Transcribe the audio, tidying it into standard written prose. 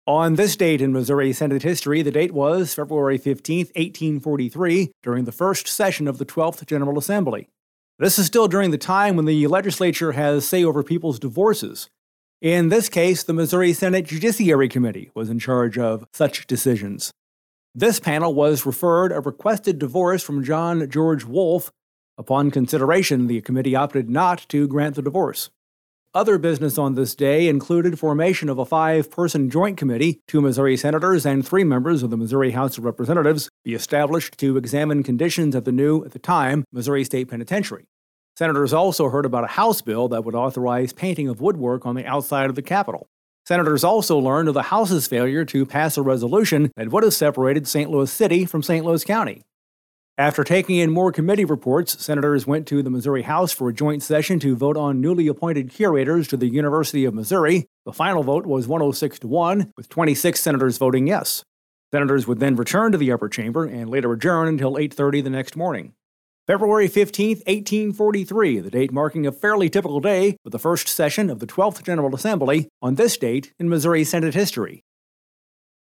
On this date in Missouri Senate history, the date was February 15, 1843, during the first session of the 12th General Assembly. This is still during the time when the legislature has say over people's divorces. In this case, the Missouri Senate Judiciary Committee was in charge of such decisions. This panel was referred a requested divorce from John George Wolfe. Upon consideration, the committee opted not to grant the divorce. Other business on this day included formation of a 5-person joint committee, 2 Missouri senators and 3 members of the Missouri House of Representatives, be established to examine conditions at the time, Missouri State Penitentiary. Senators also heard about a House bill that would authorize painting of woodwork on the outside of the Capitol. Senators also learned of the House's failure to pass a resolution that would have separated St. Louis City from St. Louis County. After taking in more committee reports, senators went to the Missouri House for a joint session to vote on newly appointed curators to the University of Missouri. The final vote was 106-1, with 26 senators voting yes. Senators would then return to the upper chamber and later adjourn until 8:30 the next morning. February 15, 1843, the date marking a fairly typical day for the first session of the 12th General Assembly on this date in Missouri Senate history.